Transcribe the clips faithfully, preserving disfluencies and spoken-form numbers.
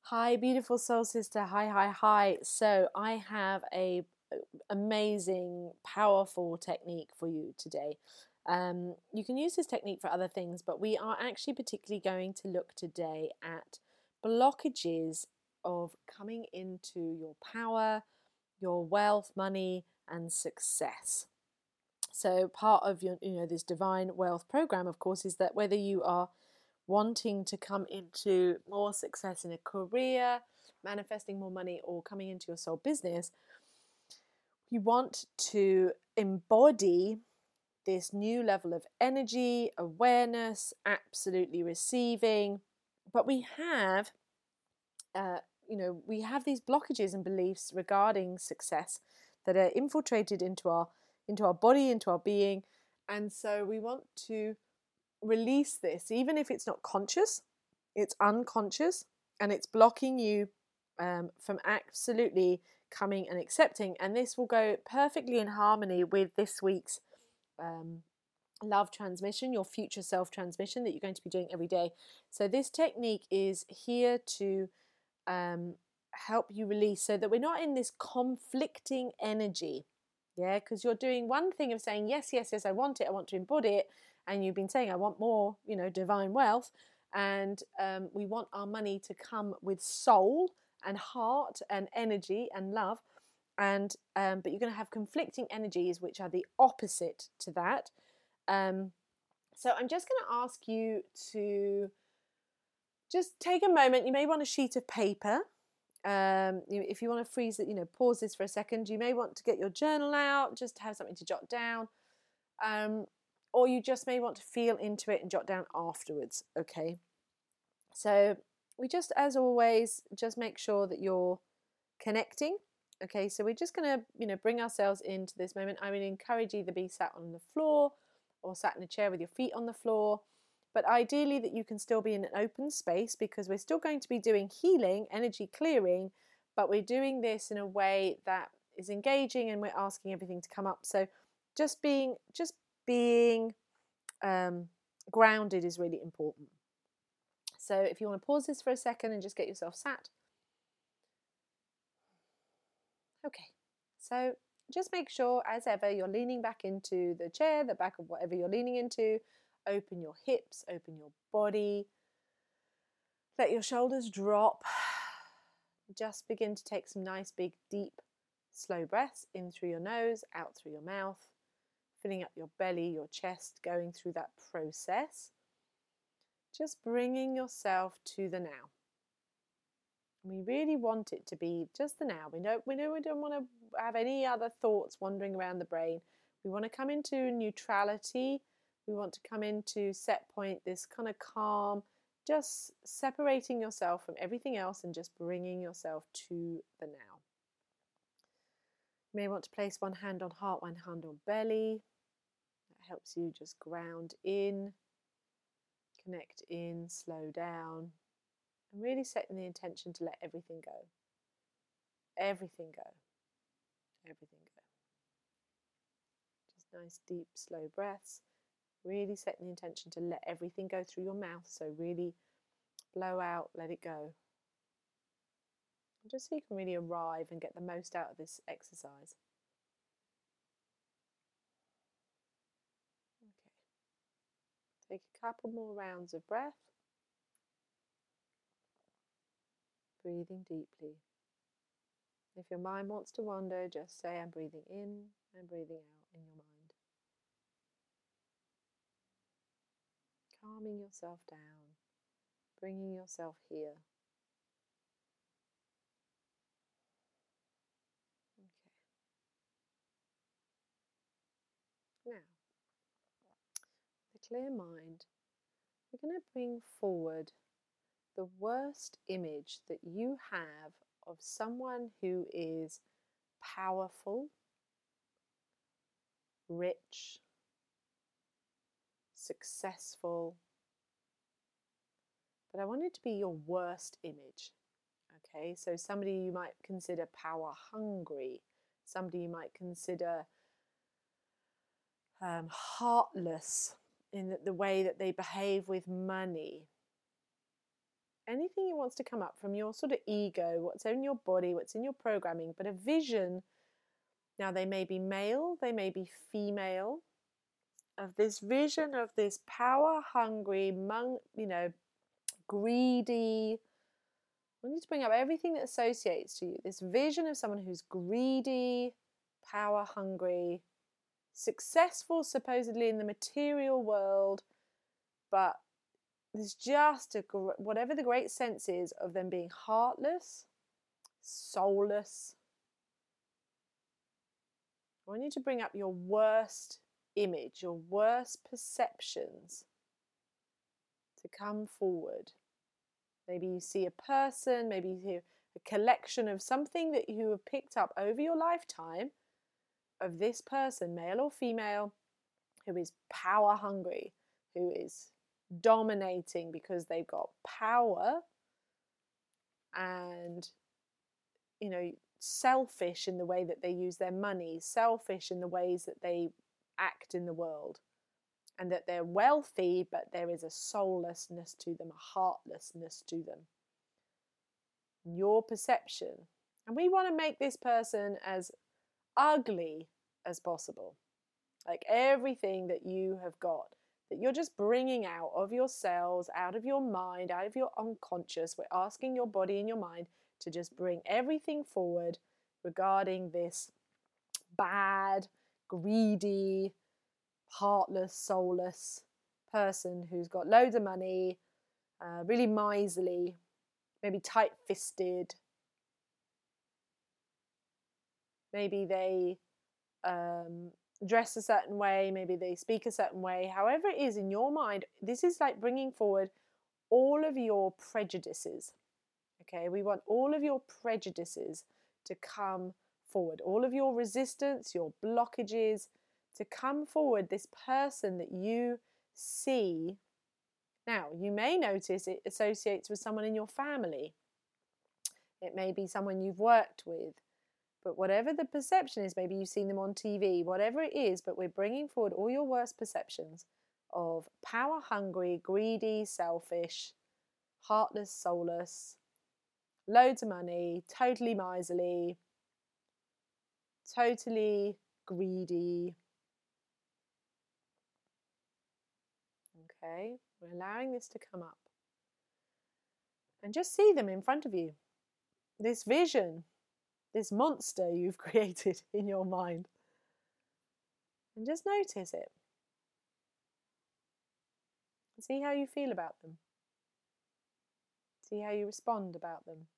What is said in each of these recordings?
Hi, beautiful soul sister. Hi, hi, hi. So, I have a amazing, powerful technique for you today. Um, you can use this technique for other things, but we are actually particularly going to look today at blockages of coming into your power, your wealth, money, and success. So, part of your, you know, this divine wealth program, of course, is that whether you are wanting to come into more success in a career, manifesting more money, or coming into your soul business, you want to embody this new level of energy, awareness, absolutely receiving. But we have, uh, you know, we have these blockages and beliefs regarding success that are infiltrated into our into our body, into our being, and so we want to release this, even if it's not conscious, it's unconscious, and it's blocking you um, from absolutely coming and accepting. And this will go perfectly in harmony with this week's um, love transmission, your future self transmission that you're going to be doing every day. So, this technique is here to um, help you release so that we're not in this conflicting energy. Yeah, because you're doing one thing of saying, yes, yes, yes, I want it, I want to embody it. And you've been saying, I want more, you know, divine wealth. And um, we want our money to come with soul and heart and energy and love. And um, but you're going to have conflicting energies, which are the opposite to that. Um, so I'm just going to ask you to just take a moment. You may want a sheet of paper. Um, if you want to freeze it, you know, pause this for a second. You may want to get your journal out, just to have something to jot down. Um, or you just may want to feel into it and jot down afterwards. Okay. So we just, as always, just make sure that you're connecting. Okay. So we're just going to, you know, bring ourselves into this moment. I would encourage you to be sat on the floor or sat in a chair with your feet on the floor. But ideally that you can still be in an open space, because we're still going to be doing healing, energy clearing, but we're doing this in a way that is engaging and we're asking everything to come up. So just being just being um, grounded is really important. So if you want to pause this for a second and just get yourself sat. Okay, so just make sure, as ever, you're leaning back into the chair, the back of whatever you're leaning into. Open your hips, open your body. Let your shoulders drop. Just begin to take some nice, big, deep, slow breaths in through your nose, out through your mouth, filling up your belly, your chest, going through that process. Just bringing yourself to the now. We really want it to be just the now. We know we know we don't want to have any other thoughts wandering around the brain. We want to come into neutrality. We want to come into set point, this kind of calm, just separating yourself from everything else and just bringing yourself to the now. You may want to place one hand on heart, one hand on belly. That helps you just ground in, connect in, slow down, and really setting the intention to let everything go. Everything go. Everything go. Just nice, deep, slow breaths. Really setting the intention to let everything go through your mouth. So really blow out, let it go. Just so you can really arrive and get the most out of this exercise. Okay. Take a couple more rounds of breath. Breathing deeply. If your mind wants to wander, just say, I'm breathing in and breathing out in your mind. Calming yourself down, bringing yourself here. Okay. Now, with a clear mind, we're going to bring forward the worst image that you have of someone who is powerful, rich, successful. But I want it to be your worst image. Okay, so somebody you might consider power hungry, somebody you might consider um, heartless in the, the way that they behave with money. anything that wants to come up from your sort of ego, what's in your body, what's in your programming, but a vision. Now, they may be male, they may be female, of this vision of this power hungry, you know, greedy. I need to bring up everything that associates to you. This vision of someone who's greedy, power hungry, successful supposedly in the material world, but there's just a, whatever the great sense is of them being heartless, soulless. I want you to bring up your worst image, your worst perceptions to come forward. Maybe you see a person, maybe you see a collection of something that you have picked up over your lifetime of this person, male or female, who is power hungry, who is dominating because they've got power, and, you know, selfish in the way that they use their money, selfish in the ways that they act in the world, and that they're wealthy, but there is a soullessness to them, a heartlessness to them. Your perception. And we want to make this person as ugly as possible. Like everything that you have got, that you're just bringing out of your cells, out of your mind, out of your unconscious. We're asking your body and your mind to just bring everything forward regarding this bad, greedy, heartless, soulless person who's got loads of money, uh, really miserly, maybe tight-fisted. Maybe they um, dress a certain way, maybe they speak a certain way. However it is in your mind, this is like bringing forward all of your prejudices. Okay, we want all of your prejudices to come forward, all of your resistance, your blockages, to come forward, this person that you see. Now, you may notice it associates with someone in your family. It may be someone you've worked with. But whatever the perception is, maybe you've seen them on T V, whatever it is, but we're bringing forward all your worst perceptions of power hungry, greedy, selfish, heartless, soulless, loads of money, totally miserly, totally greedy. Okay, we're allowing this to come up. And just see them in front of you. This vision, this monster you've created in your mind. And just notice it. See how you feel about them. See how you respond about them.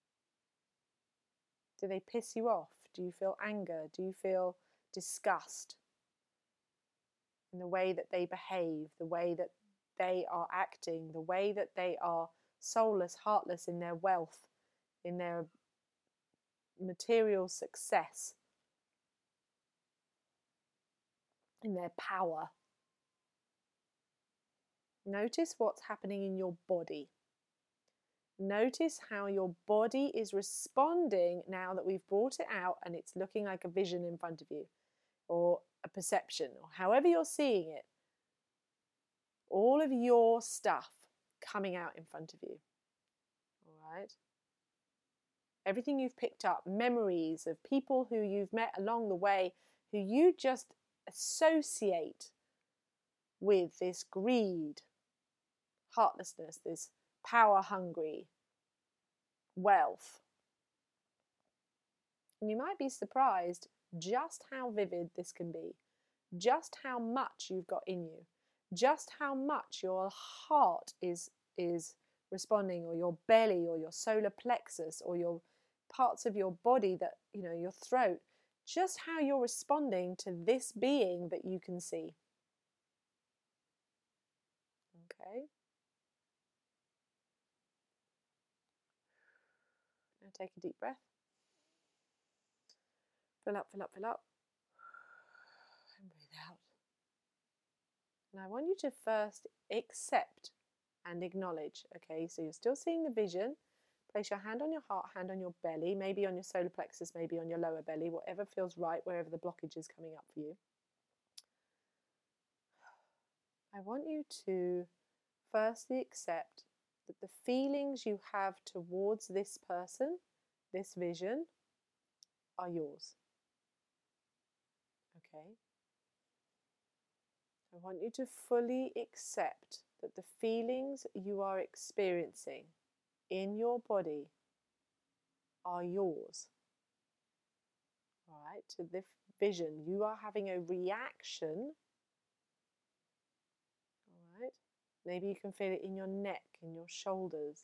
Do they piss you off? Do you feel anger? Do you feel disgust in the way that they behave, the way that they are acting, the way that they are soulless, heartless in their wealth, in their material success, in their power? Notice what's happening in your body. Notice how your body is responding now that we've brought it out and it's looking like a vision in front of you, or a perception, or however you're seeing it. All of your stuff coming out in front of you. All right? Everything you've picked up, memories of people who you've met along the way, who you just associate with this greed, heartlessness, this power hungry wealth. And you might be surprised just how vivid this can be, just how much you've got in you, just how much your heart is is responding, or your belly, or your solar plexus, or your parts of your body, that, you know, your throat, just how you're responding to this being that you can see. Okay. Now take a deep breath. Fill up, fill up, fill up. And breathe out. And I want you to first accept and acknowledge. Okay, so you're still seeing the vision. Place your hand on your heart, hand on your belly, maybe on your solar plexus, maybe on your lower belly, whatever feels right, wherever the blockage is coming up for you. I want you to firstly accept that the feelings you have towards this person, this vision, are yours. Okay? I want you to fully accept that the feelings you are experiencing in your body are yours. All right, to this vision, you are having a reaction. All right, maybe you can feel it in your neck, in your shoulders.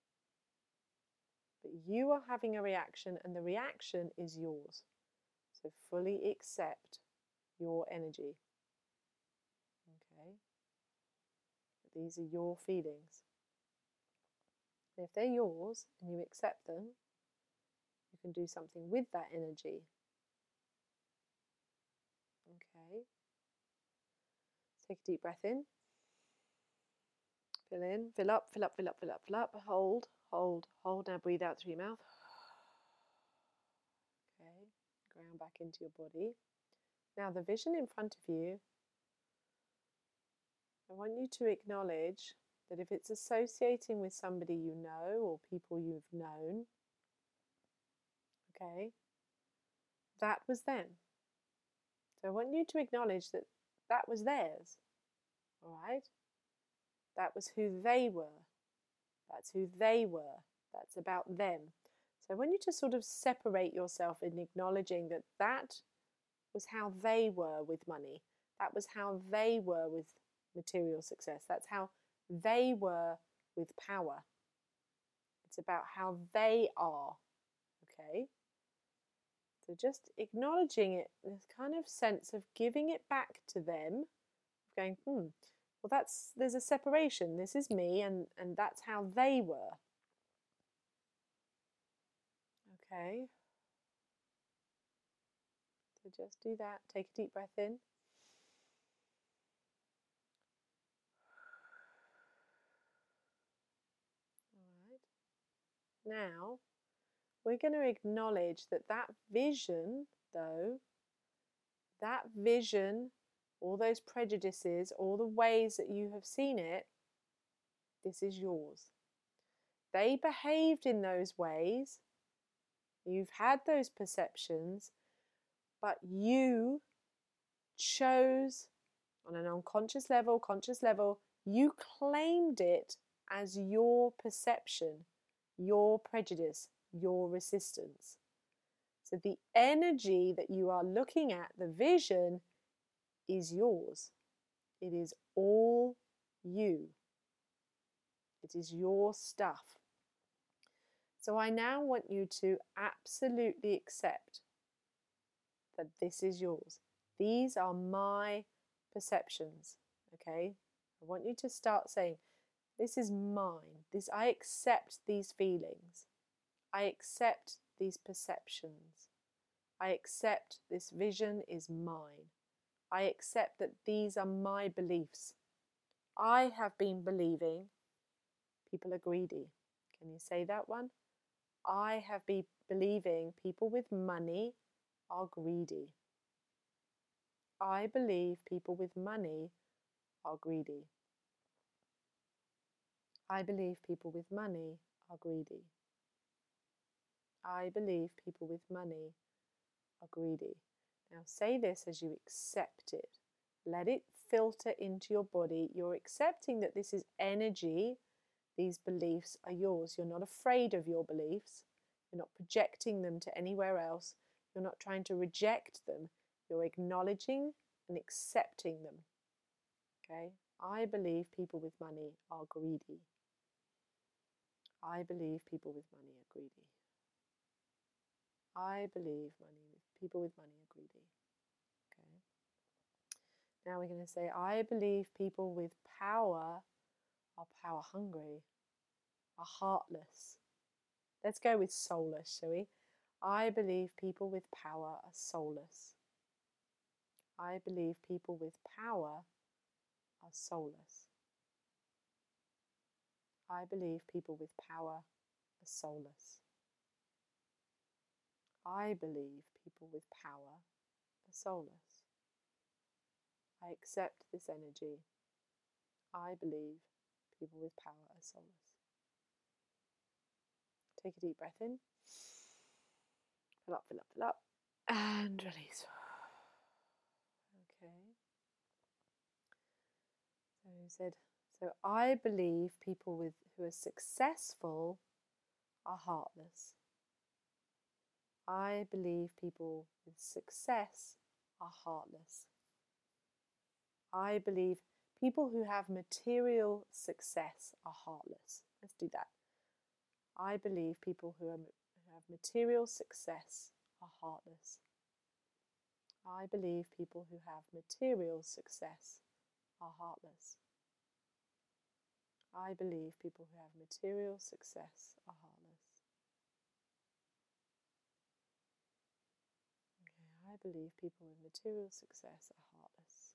But you are having a reaction, and the reaction is yours. So fully accept your energy. Okay, these are your feelings. And if they're yours and you accept them, you can do something with that energy. Okay. Take a deep breath in. Fill in, fill up, fill up, fill up, fill up, fill up. Hold, hold, hold. Now breathe out through your mouth. Okay. Ground back into your body. Now the vision in front of you, I want you to acknowledge that if it's associating with somebody you know or people you've known, okay, that was them. So I want you to acknowledge that that was theirs, all right? That was who they were. That's who they were. That's about them. So I want you to sort of separate yourself in acknowledging that that was how they were with money. That was how they were with material success. That's how they were with power. It's about how they are, okay? So just acknowledging it, this kind of sense of giving it back to them, going, hmm, well, that's, there's a separation. This is me, and, and that's how they were. Okay. So just do that. Take a deep breath in. All right. Now, we're going to acknowledge that that vision, though, that vision, all those prejudices, all the ways that you have seen it, this is yours. They behaved in those ways. You've had those perceptions, but you chose on an unconscious level, conscious level, you claimed it as your perception, your prejudice, your resistance. So the energy that you are looking at, the vision, is yours. It is all you. It is your stuff. So I now want you to absolutely accept that this is yours. These are my perceptions, okay? I want you to start saying, this is mine. This, I accept these feelings. I accept these perceptions. I accept this vision is mine. I accept that these are my beliefs. I have been believing people are greedy. Can you say that one? I have been believing people with money are greedy. I believe people with money are greedy. I believe people with money are greedy. I believe people with money are greedy. Now say this as you accept it. Let it filter into your body. You're accepting that this is energy. These beliefs are yours. You're not afraid of your beliefs. You're not projecting them to anywhere else. You're not trying to reject them. You're acknowledging and accepting them. Okay? I believe people with money are greedy. I believe people with money are greedy. I believe money with people with money are greedy. Okay. Now we're going to say, I believe people with power are power hungry, are heartless. Let's go with soulless, shall we? I believe people with power are soulless. I believe people with power are soulless. I believe people with power are soulless. I believe people with power are soulless. I accept this energy. I believe people with power are soulless. Take a deep breath in. Fill up, fill up, fill up. And release. Okay. So he said, so I believe people with who are successful are heartless. I believe people with success are heartless. I believe people who have material success are heartless. Let's do that. I believe people who, are, who have material success are heartless. I believe people who have material success are heartless. I believe people who have material success are heartless. Okay, I believe people with material success are heartless.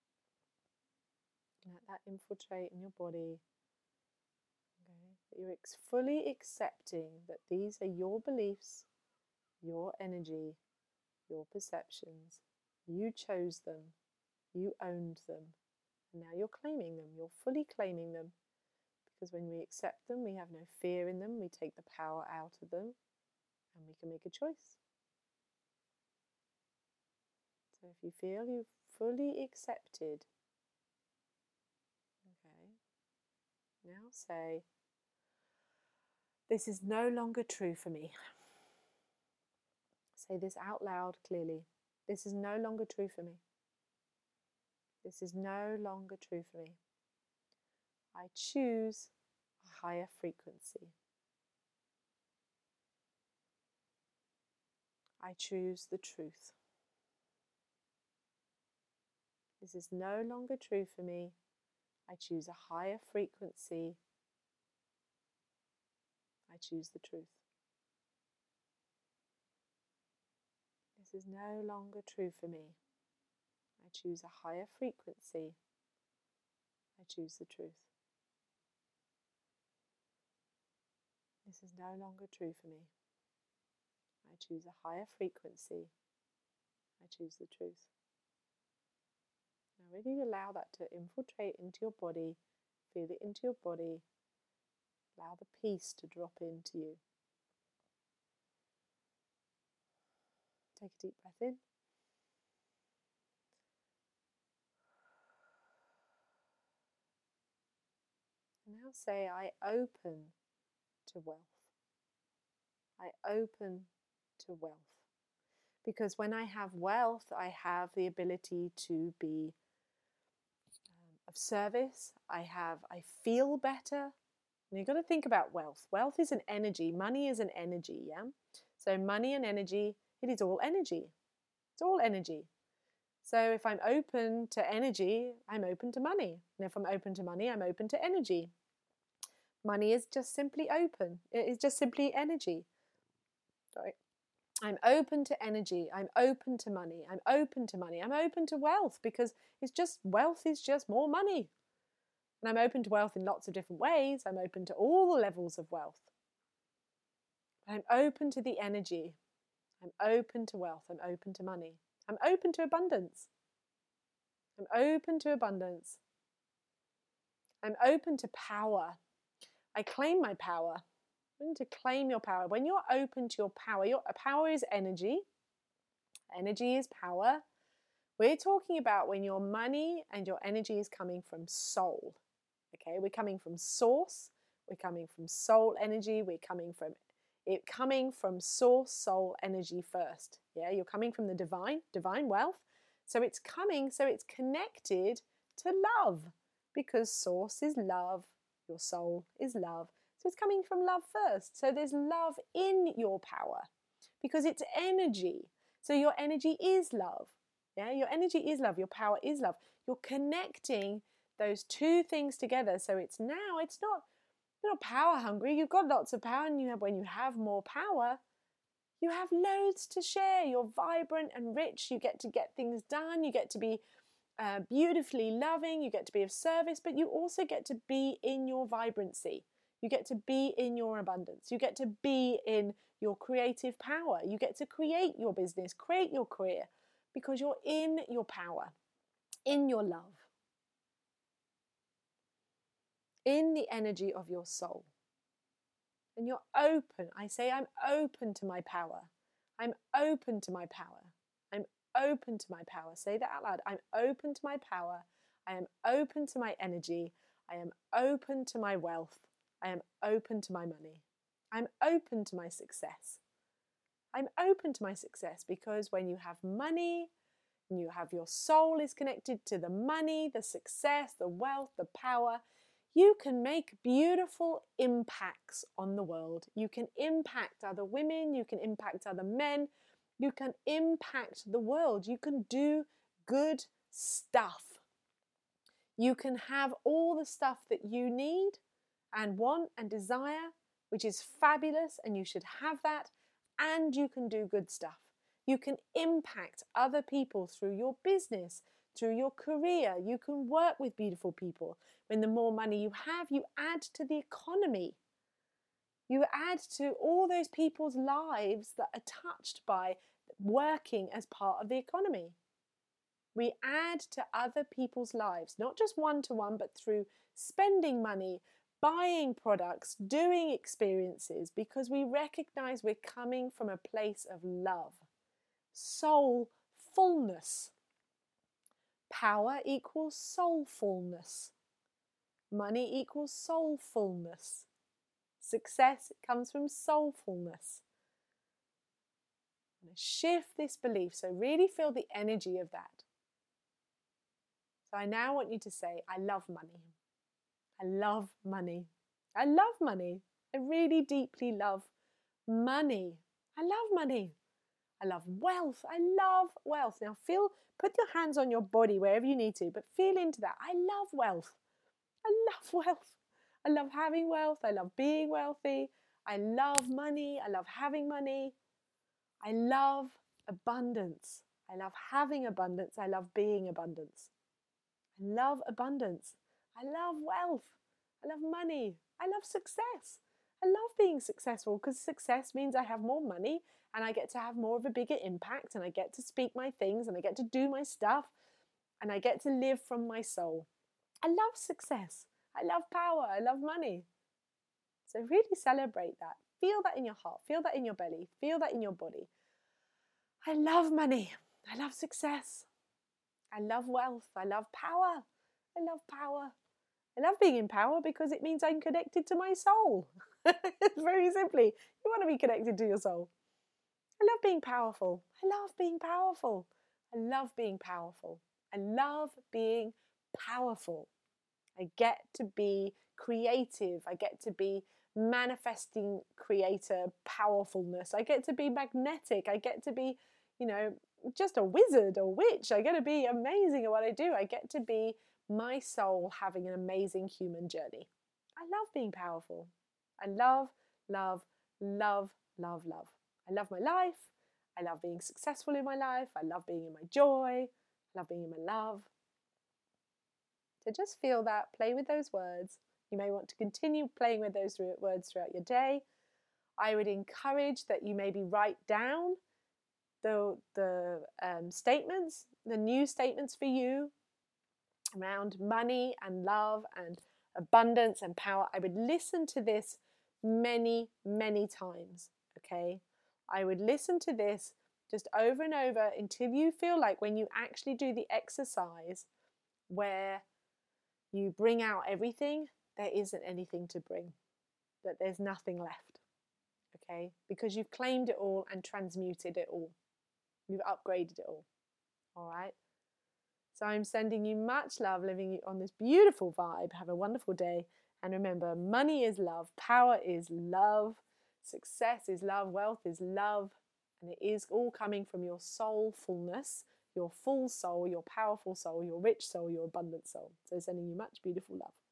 Let that infiltrate in your body. Okay, that you're ex fully accepting that these are your beliefs, your energy, your perceptions. You chose them. You owned them. And now you're claiming them. You're fully claiming them. Because when we accept them, we have no fear in them. We take the power out of them. And we can make a choice. So if you feel you've fully accepted, okay, now say, this is no longer true for me. Say this out loud clearly. This is no longer true for me. This is no longer true for me. I choose a higher frequency. I choose the truth. This is no longer true for me. I choose a higher frequency. I choose the truth. This is no longer true for me. I choose a higher frequency. I choose the truth. This is no longer true for me. I choose a higher frequency. I choose the truth. Now really allow that to infiltrate into your body. Feel it into your body. Allow the peace to drop into you. Take a deep breath in. And now say, I open to wealth. I open to wealth. Because when I have wealth, I have the ability to be um, of service. I have, I feel better. And you've got to think about wealth. Wealth is an energy. Money is an energy, yeah? So money and energy, it is all energy. It's all energy. So if I'm open to energy, I'm open to money. And if I'm open to money, I'm open to energy. Money is just simply open. It is just simply energy. Sorry. I'm open to energy. I'm open to money. I'm open to money. I'm open to wealth because it's just, wealth is just more money. And I'm open to wealth in lots of different ways. I'm open to all the levels of wealth. But I'm open to the energy. I'm open to wealth. I'm open to money. I'm open to abundance. I'm open to abundance. I'm open to power. I claim my power. You need to claim your power. When you're open to your power, your power is energy. Energy is power. We're talking about when your money and your energy is coming from soul. Okay, we're coming from source. We're coming from soul energy. We're coming from it coming from source soul energy first. Yeah, you're coming from the divine, divine wealth. So it's coming, so it's connected to love because source is love. Your soul is love. So it's coming from love first. So there's love in your power because it's energy. So your energy is love. Yeah, your energy is love. Your power is love. You're connecting those two things together. So it's now, it's not, you're not power hungry. You've got lots of power, and you have, when you have more power, you have loads to share. You're vibrant and rich. You get to get things done. You get to be uh, beautifully loving. You get to be of service, but you also get to be in your vibrancy. You get to be in your abundance. You get to be in your creative power. You get to create your business, create your career, because you're in your power, in your love, in the energy of your soul. and you're open. I say, I'm open to my power. I'm open to my power. I'm open to my power. Say that out loud. I'm open to my power. I am open to my energy. I am open to my wealth. I am open to my money. I'm open to my success. I'm open to my success because when you have money, and you have your soul is connected to the money, the success, the wealth, the power, you can make beautiful impacts on the world. You can impact other women, you can impact other men, you can impact the world. You can do good stuff. You can have all the stuff that you need and want and desire, which is fabulous, and you should have that, and you can do good stuff. You can impact other people through your business, through your career. You can work with beautiful people. When the more money you have, you add to the economy. You add to all those people's lives that are touched by working as part of the economy. We add to other people's lives, not just one-to-one, but through spending money, buying products, doing experiences, because we recognize we're coming from a place of love. Soul fullness. Power equals soulfulness. Money equals soulfulness. Success comes from soulfulness. Shift this belief, so really feel the energy of that. So I now want you to say, I love money. I love money. I love money. I really deeply love money. I love money. I love wealth. I love wealth. Now feel, put your hands on your body wherever you need to, but feel into that. I love wealth. I love wealth. I love having wealth. I love being wealthy. I love money. I love having money. I love abundance. I love having abundance. I love being abundance. I love abundance. I love wealth. I love money. I love success. I love being successful because success means I have more money and I get to have more of a bigger impact and I get to speak my things and I get to do my stuff and I get to live from my soul. I love success. I love power. I love money. So really celebrate that. Feel that in your heart. Feel that in your belly. Feel that in your body. I love money. I love success. I love wealth. I love power. I love power. I love being in power because it means I'm connected to my soul. Very simply, you want to be connected to your soul. I love being powerful. I love being powerful. I love being powerful. I love being powerful. I get to be creative. I get to be manifesting creator powerfulness. I get to be magnetic. I get to be, you know, just a wizard or witch. I get to be amazing at what I do. I get to be my soul having an amazing human journey. I love being powerful. I love, love, love, love, love. I love my life. I love being successful in my life. I love being in my joy. I love being in my love. So just feel that, play with those words. You may want to continue playing with those words throughout your day. I would encourage that you maybe write down the, the um, statements, the new statements for you around money and love and abundance and power. I would listen to this many, many times, okay? I would listen to this just over and over until you feel like when you actually do the exercise where you bring out everything, there isn't anything to bring, that there's nothing left, okay? Because you've claimed it all and transmuted it all. You've upgraded it all, all right? So I'm sending you much love, living on this beautiful vibe. Have a wonderful day. And remember, money is love, power is love, success is love, wealth is love, and it is all coming from your soulfulness, your full soul, your powerful soul, your rich soul, your abundant soul. So sending you much beautiful love.